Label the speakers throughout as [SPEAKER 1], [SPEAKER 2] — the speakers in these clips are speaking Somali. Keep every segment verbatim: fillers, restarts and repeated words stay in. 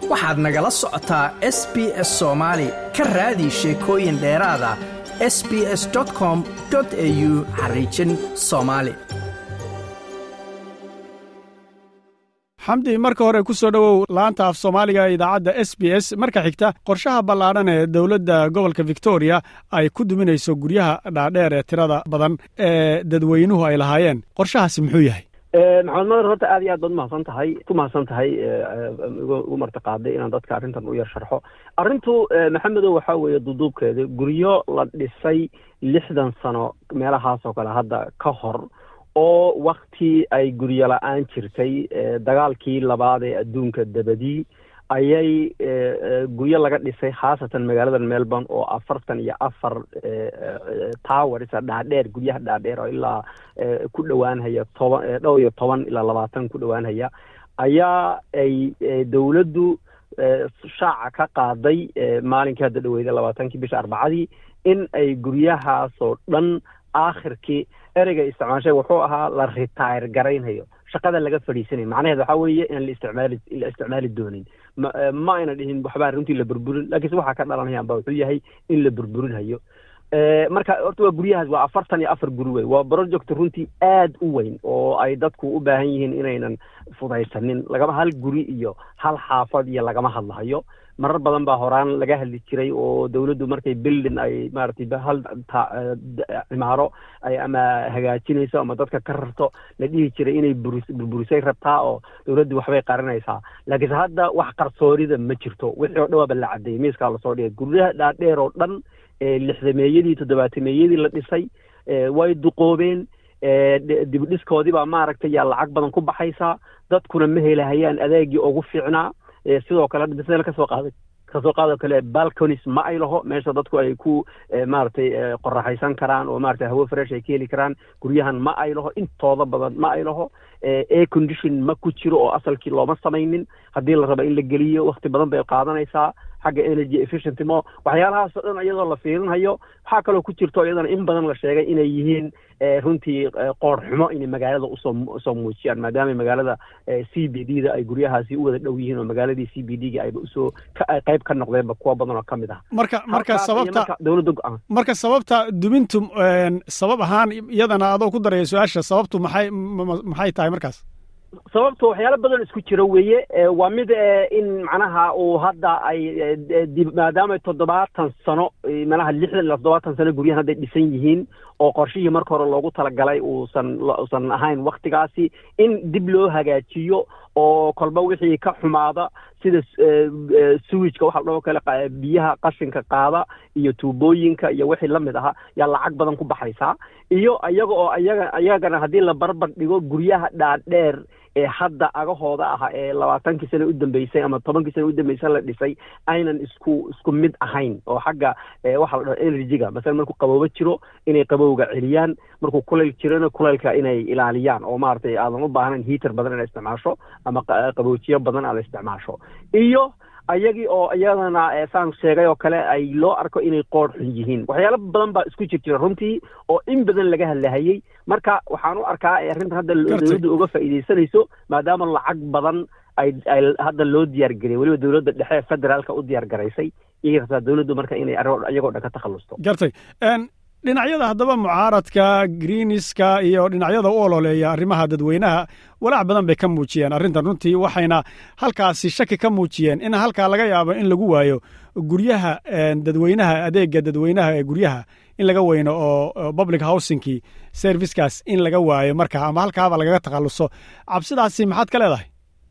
[SPEAKER 1] waxaad nagala socotaa S B S Soomaali ka raadi sheekooyin dheeraad ah s b s dot com dot a u xariijin Soomaali.
[SPEAKER 2] xamdi marka hore ku soo dhawow laanta af Soomaaliga ee idaacadda S B S. marka xigta qorshaha ballaaran ee dawladda gobolka Victoria ay ku duminayso guryaha dhaadheer ee tirada badan ee dadweynuhu ay lahaayeen, qorshahaasi muxuu yahay?
[SPEAKER 3] maxamed madar horta aad iyo aad baad mahadsan tahay ku mahadsan tahay ugu martaqaaday inaan dadka arrintan u yar sharxo. arrintu maxamedow waxaa weeye duduubkeeda guryo la dhisay lixdan sano meelahaas oo kale hadda ka hor oo wakti ay guryo la-aan jirtay dagaalkii labaad ee adduunka dabadii ayay guryo laga dhisay khaasatan magaalada Melbourne oo afartan iyo afar towers dhaadheer guryaha dhaadheer oo ilaa ku dhawaanaya toban dhow iyo toban ilaa labaatan ku dhawaanaya ayaa ay dawladdu shaaca ka qaaday maalinka hadda dhaweeyay labaatankii bisha arbacadii in ay guryahaas oo dhan aakhirkii ereyga isticmaashay wuxuu ahaa la retire garaynayo, shaqada laga fadhiisanay. macnaheedu waxa weeye in la isticmaali la isticmaali doonin ma ayna dhihin waxba runtii la burburin, laakiin waxa ka dhalanaya baa wuxuu yahay in la burburinayo. ee marka horta waa guryahaas waa afartan iyo afar guri weey, waa project runtii aad u weyn oo ay dadku u baahan yihiin inaynan fudaysanin. lagama hal guri iyo hal xaafad iyo lagama hadlahayo. marar badan baa horaan laga hadli jiray oo dawladdu markay building ay maartay hal cimaaro ay ama hagaajinayso ama dadka ka rarto la dhihi jiray inay burburisay rabtaa oo dawladdu waxbay qarinaysaa. laakiin hadda wax qarsoorida ma jirto, wixii oo dhawaaba la cadeeyay miiska la soo dhigay. guryaha dhaadheer oo dhan ee lixdameeyadii toddobaatameeyadii la dhisay way duqoobeen, dib u dhiskoodii baa maaragtay yaa lacag badan ku baxaysaa, dadkuna ma helahayaan adeegii ugu fiicnaa. sidoo kale dhismaha ka soo qaaday ka soo qaado kale balconies ma ay laho meesha dadku ay ku maartay qoraxaysan karaan oo maartay hawo fresh ay keeli karaan. guryahan ma ay laho intooda badan ma ay laho air condition ma ku jiro oo asalkii looma samaynin. haddii la rabo in la geliyo waqti badan bay qaadanaysaa xagga energy efficiency mo waxyaalahaas oo dhan iyadoo la fiirinayo. waxaa kaloo ku jirto iyadana in badan la sheegay inay yihiin runtii qoor xumo inay magaalada usoo usoo muujiyaan maadaama magaalada C B D da ay guryahaasi u wada dhow yihiin oo magaaladii C B D ga ay usoo qayb ka noqdeenba kuwa badan oo kamid ah.
[SPEAKER 2] marka marka sababta dawladdu marka sababta dumintu sabab ahaan iyadana adoo ku daray su'aasha sababtu maxay maxay tahay markaas? sababtu waxyaalo badan isku jira weeye. waa mid in macnaha uu hadda ay maadaama toddobaatan sano meelaha lixdan ilaa toddobaatan sano guryahan hadday dhisan yihiin oo qorshihii marka hore loogu talagalay uusan uusan ahayn waktigaasi in dib loo hagaajiyo oo kolba wixii ka xumaada sida sewage-ka waxa loo kala biyaha qashinka qaada iyo tuubooyinka iyo wixii la mid aha yaa lacag badan ku baxaysaa. iyo ayaga oo ayaga ayagana haddii la barbar dhigo guryaha dhaadheer ee hadda agahooda ah ee labaatankii sano u dambeysay ama tobankii sano u dambeysay la dhisay aynan isku isku mid ahayn oo xagga waxa la dhaho energy-ga mesela markuu qaboobo jiro inay qabowga celiyaan, markuu kulayl jirana kulaylka inay ilaaliyaan oo maartay aadan u baahnayn heater badan inay isticmaasho ama qaboojiyo badan aad isticmaasho. iyo ayagii oo iyadana saan sheegay oo kale ay loo arko inay qoor xun yihiin. waxyaalo badan baa isku jirjira runtii oo in badan laga hadlahayay. marka waxaan u arkaa arrinta hadda dawladdu uga faa'iideysanayso maadaama lacag badan ay hadda loo diyaar gariyay waliba dawladda dhexe federaalka u diyaar garaysay iyagoo dawladdu marka inay ayagoo dhan ka takhalusto. gartay dhinacyada haddaba mucaaradka greeniska iyo dhinacyada u ololeeya arrimaha dadweynaha walaac badan bay ka muujiyeen arrintan runtii, waxayna halkaasi shaki ka muujiyeen in halkaa laga yaabo in lagu waayo guryaha dadweynaha adeega dadweynaha ee guryaha in laga weyno oo public housingkii servicekaas in laga waayo markaa ama halkaaba lagaga takhaluso. cabsidaasi maxaad ka leedahay?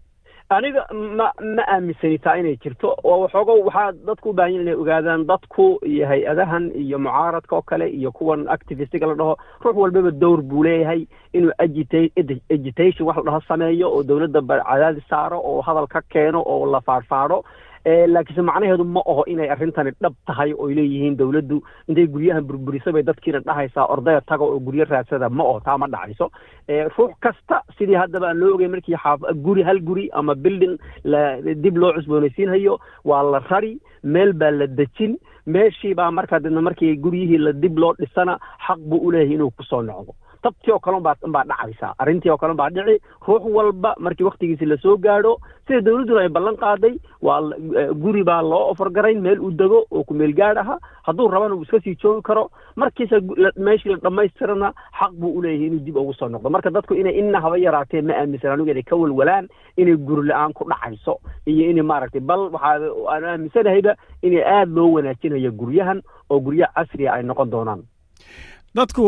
[SPEAKER 2] aniga ma ma aaminsanitaa inay jirto oo waxooga waxaa dadku u baahan yihiin inay ogaadaan dadku iyo hay-adahan iyo mucaaradka oo kale iyo kuwan activistiga la dhaho ruux walbaba dowr buu leeyahay inuu agitation wax la dhaho sameeyo oo dawladda cadaadis saaro oo hadal ka keeno oo la faarfaadho. laakiinse macnaheedu ma aho inay arrintani dhab tahay oo leeyihiin dawladdu intay guryahan burburisay bay dadkiina dhahaysaa ordaya taga oo guryo raadsada ma aho taa ma dhacayso. ruux kasta sidii haddaba aan loo ogay markii guri hal guri ama building la dib loo cusboonaysiinhayo waa la rari meel baa la dejin meeshii baa markaa dadna markii guryihii la dib loo dhisana xaq buu u leeyahay inuu kusoo noqdo.
[SPEAKER 3] tabtii oo kale baa baa dhacaysa arrintii oo kale baa dhici ruux walba markii waqtigiisa la soo gaadho sida dawladdu ay ballan qaaday waa guri baa loo offer garayn meel u dago oo ku meel gaar ah hadduu rabana uu iska sii joogi karo markiisa meeshii la dhamaystirana xaq buu u leeyahay inuu dib ugu soo noqdo marka dadku inay inna haba yaraatee ma aaminsan inay ka walwalaan inay guri la'aan ku dhacayso iyo inay maaragtay bal waxa aan aaminsanahay inay aad loo wanaajinayo guryahan oo guryaha casriga ay noqon doonaan
[SPEAKER 2] dadku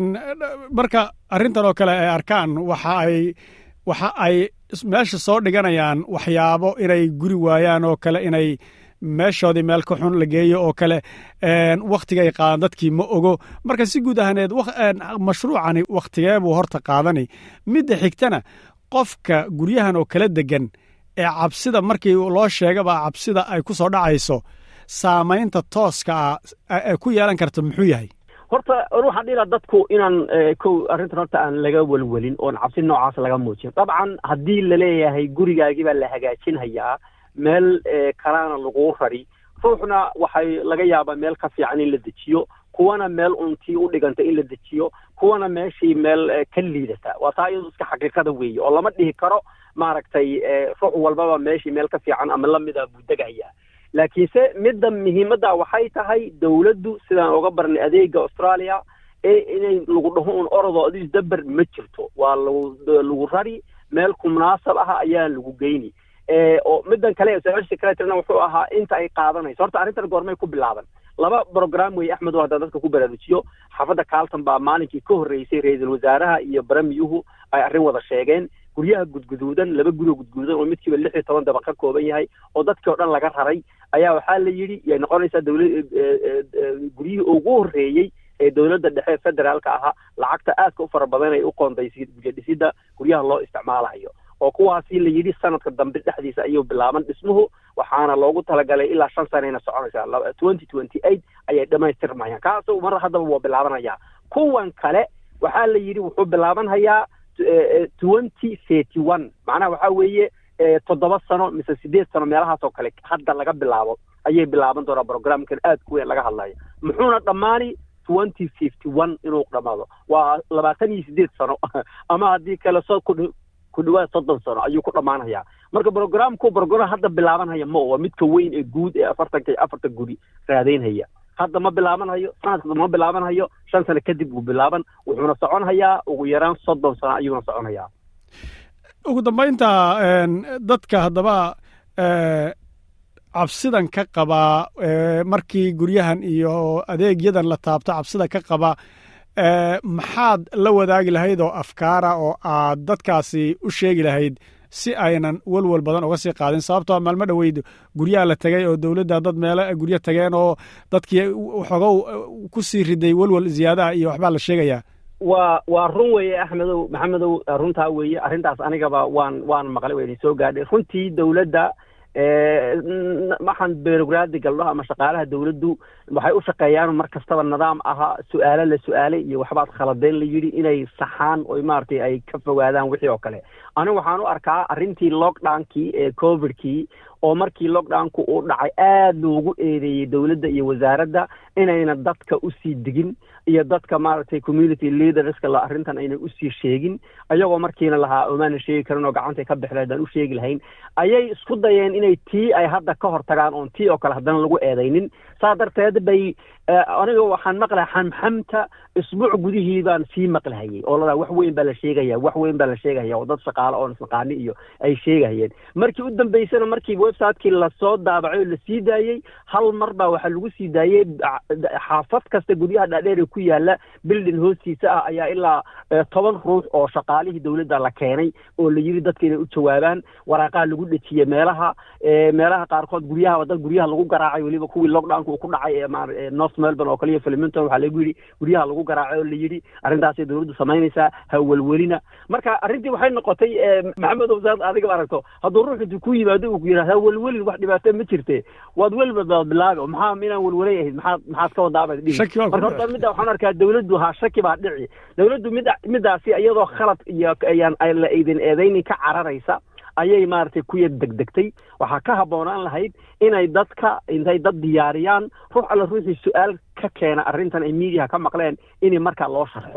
[SPEAKER 2] marka arrintan oo kale ay arkaan waxa ay waxa ay meesha soo dhiganayaan waxyaabo inay guri waayaan oo kale inay meeshoodii meel ka xun la geeyo oo kale wakhtigay qaadan dadkii ma ogo marka si guud ahaaneed mashruucani wakhtigee buu horta qaadani midda xigtana qofka guryahan oo kala degan ee cabsida markii loo sheegaba cabsida ay ku soo dhacayso saamaynta tooska ah ee ku yeelan karta muxuu yahay
[SPEAKER 3] horta waxaan dhiraa dadku inaan kow arrintan horta aan laga walwalin oon cabsi noocaas laga muujin dabcan haddii la leeyahay gurigaagii baa la hagaajinhayaa meel kalaana lagu rari ruuxna waxay laga yaabaa meel ka fiican in la dejiyo kuwana meel untii u dhiganta in la dejiyo kuwana meeshii meel ka liidata waa taa iyadu iska xaqiiqada weeye oo lama dhihi karo maaragtay ruux walbaba meeshii meel ka fiican ama lamida buu degayaa laakiinse midda muhiimadda waxay tahay dawladdu sidaan uga barnay adeega Australia ee inay lagu dhaho un orado adis dabar ma jirto waa lagu rari meel ku munaasab ah ayaa lagu geyni ee oo middan kale social secretary-na wuxuu ahaa inta ay qaadanayso horta arrintan goormay ku bilaaban laba program way Axmed oo dadka ku baraarujiyo xafada Carlton baa maalinkii ka horeysay ra'iisul wasaaraha iyo baramiyuhu ay arrin wada sheegeen guryaha gudguduudan laba guri gudguduudan oo midkiiba lix iyo toban dabaq ka kooban yahay oo dadkii oo dhan laga raray ayaa waxaa la yiri ay noqonaysaa dawladda guriyihii ugu horeeyay ee dawladda dhexe federaalka ahaa lacagta aadka u fara badan ay u qoondaysay guddiga guryaha loo isticmaalayo oo kuwaasi la yiri sanadka dambe dhexdiisa ayuu bilaaban dhismuhu waxaana loogu talagalay ilaa shan sano inay soconaysaa twenty twenty-eight ayay dhamaystirmayaan kaasoo mar haddaba waa bilaabanaya kuwan kale waxaa la yiri wuxuu bilaabanhayaa twenty thirty-one macnaha waxaa weeye toddoba sano mise sideed sano meelahaas oo kale hadda laga bilaabo ayay bilaaban doonaa programkan aad ku weyn laga hadlayo muxuuna dhammaani twenty fifty-one inuu dhamaado waa labaatan iyo sideed sano ama haddii kale soo ku dhawaad soddon sano ayuu ku dhammaanayaa marka programku program hadda bilaabanaya ma waa midka weyn ee guud ee afartanka iyo afarta guri raadaynaya hadda ma bilaabanayo sanadka ma bilaabanayo shan sano kadib uu bilaaban wuxuuna soconayaa ugu yaraan soddon sano ayuuna soconayaa
[SPEAKER 2] ugu dambeynta dadka haddaba cabsidan ka qaba markii guryahan iyo adeegyadan la taabto cabsida ka qaba maxaad la wadaagi lahayd oo afkaara oo aad dadkaasi u sheegi lahayd si aynan walwal badan uga sii qaadin sababtoo maalmo dhaweyd guryaha la tagay oo dawladda dad meelo guryo tageen oo dadkii waxoogow ku sii riday walwal ziyaadaha iyo waxbaa la sheegayaa
[SPEAKER 3] waa waa run weeye axmedow maxamedow runtaa weeye arrintaas anigaba waan waan maqlay waa idin soo gaadhay runtii dawladda waxaan bureaucratic galno ama shaqaalaha dawladdu waxay u shaqeeyaan mar kastaba nidaam aha su'aalo la su'aalay iyo waxbaad khaladeen la yiri inay saxaan oo maartay ay ka fogaadaan wixii oo kale anigu waxaan u arkaa arrintii lockdown-kii ee covid-kii oo markii lockdown-ku uu dhacay aad loogu eedeeyay dawladda iyo wasaaradda inayna dadka u sii digin iyo dadka maartay community leaderska la arrintan ayna u sii sheegin ayagoo markiina lahaa omaana sheegi karin oo gacanta ka bixleedaan u sheegi lahayn ayay isku dayeen inay tii ay hadda ka hortagaan oon tii oo kale haddana lagu eedaynin saa darteed bay aniga waxaan maqlay xamxamta isbuuc gudihii baan sii maqlahayay oo la wax weyn baa la sheegaya wax weyn baa la sheegaya oo dad shaqaale oo isqaani iyo ay sheegayeen markii u dambeysana markii website-kii la soo daabacay la sii daayay hal mar baa waxa lagu sii daayay xaafad kasta guryaha dhaadheer ku yaala building hoostiisa ah ayaa ilaa toban ruux oo shaqaalihii dawladda la keenay oo la yiri dadka inay u jawaabaan waraaqaha lagu dhajiyay meelaha meelaha qaarkood guryaha dad guryaha lagu garaacay waliba kuwii lockdown-ku ku dhacay ee North Melbourne oo kaliya Flemington waxa lagu yiri guryaha lagu garaacay oo la yiri arrintaas ay dawladdu sameynaysaa hawlwelina marka arrintii waxay noqotay maxamed Wazad adiga aragto hadduu ruuxu ku yimaado uu yiraahdo hawlwelin wax dhibaato ma jirtee waad walba bilaabo maxaa minaan walwalay ahayd maxaa maxaad ka wadaabay dhig marka mid waxaan arkaa dawladdu ha shaki baa dhici dawladdu mid midaasi iyadoo khalad iyo ayaan ay la eedin eedeyni ka cararaysa ayay maartay ku yad degdegtay waxa ka haboonaan lahayd inay dadka intay dad diyaariyaan ruux alla ruuxii su'aal ka keena arrintan ay media ka maqleen in marka loo sharxo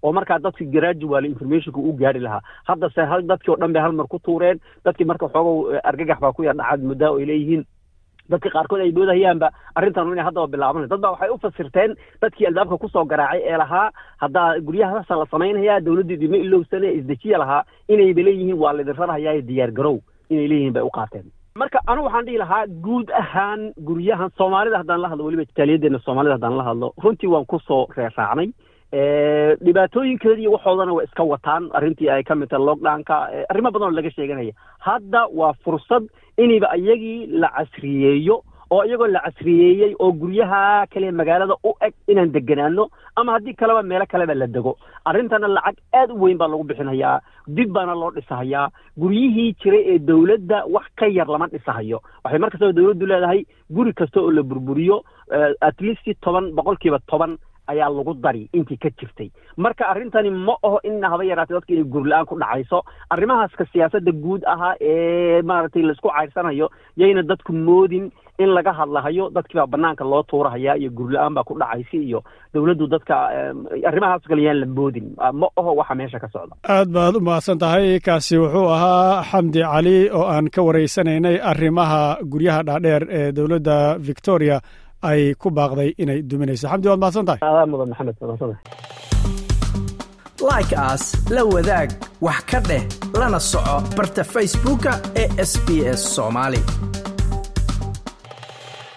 [SPEAKER 3] oo markaa dadki gradual informationka u gaari lahaa hadda se hal dadkii oo dhan bay hal mar ku tuureen dadkii marka xoogow argagax baa ku yar dhacad muddo ay leeyihiin dadka qaarkood ay doodahayaanba arrintan inay hadda bilaaban dad baa waxay u fasirteen dadkii albaabka ku soo garaacay ee lahaa hadda guryahaas la sameynaya dawladdu dib ilowsane isdejiya lahaa inay leeyihiin waa la dirfanayaa diyaar garow inay leeyihiin bay u qaateen marka anu waxaan dhihi lahaa guud ahaan guryahan Soomaalida haddaan la hadlo waliba Italiyadeena Soomaalida haddaan la hadlo runtii waan ku soo reesaacnay ee dhibaatooyinkeedii waxoodana way iska wataan arrintii ay ka mid tahay lockdown-ka arrimo badan oo laga sheeganaya hadda waa fursad inayba ayagii la casriyeeyo oo iyagoo la casriyeeyay oo guryaha kale magaalada u eg inaan deganaano ama haddii kaleba meelo kaleba la dego arrintana lacag aad u weyn baa lagu bixinayaa dib baana loo dhisahayaa guryihii jiray ee dawladda wax ka yar lama dhisahayo waxay markasta dawladdu leedahay guri kasta oo la burburiyo at least toban boqolkiiba toban ayaa lagu dari intii ka jirtay marka arrintani ma aho in haba yaraatay dadka inay gurlaan ku dhacayso arrimahaas ka siyaasadda guud ahaa ee maaragtay la isku cayrsanayo yayna dadku moodin in laga hadlahayo dadkii baa banaanka loo tuurahaya iyo gurlaan baa ku dhacaysi iyo dawladdu dadka arrimahaas galiyaan la moodin ma aho waxa meesha ka socda
[SPEAKER 2] aad baad u mahadsan tahay kaasi wuxuu ahaa Xamdi Cali oo aan ka wareysanaynay arrimaha guryaha dhaadheer ee dawladda Victoria ay ku baaqday inay duminayso Xamdi waad mahadsan tahay
[SPEAKER 3] aad mudan Maxamed mahadsan
[SPEAKER 1] like us la wadaag wax ka dheh lana soco barta Facebook ee S B S Somali.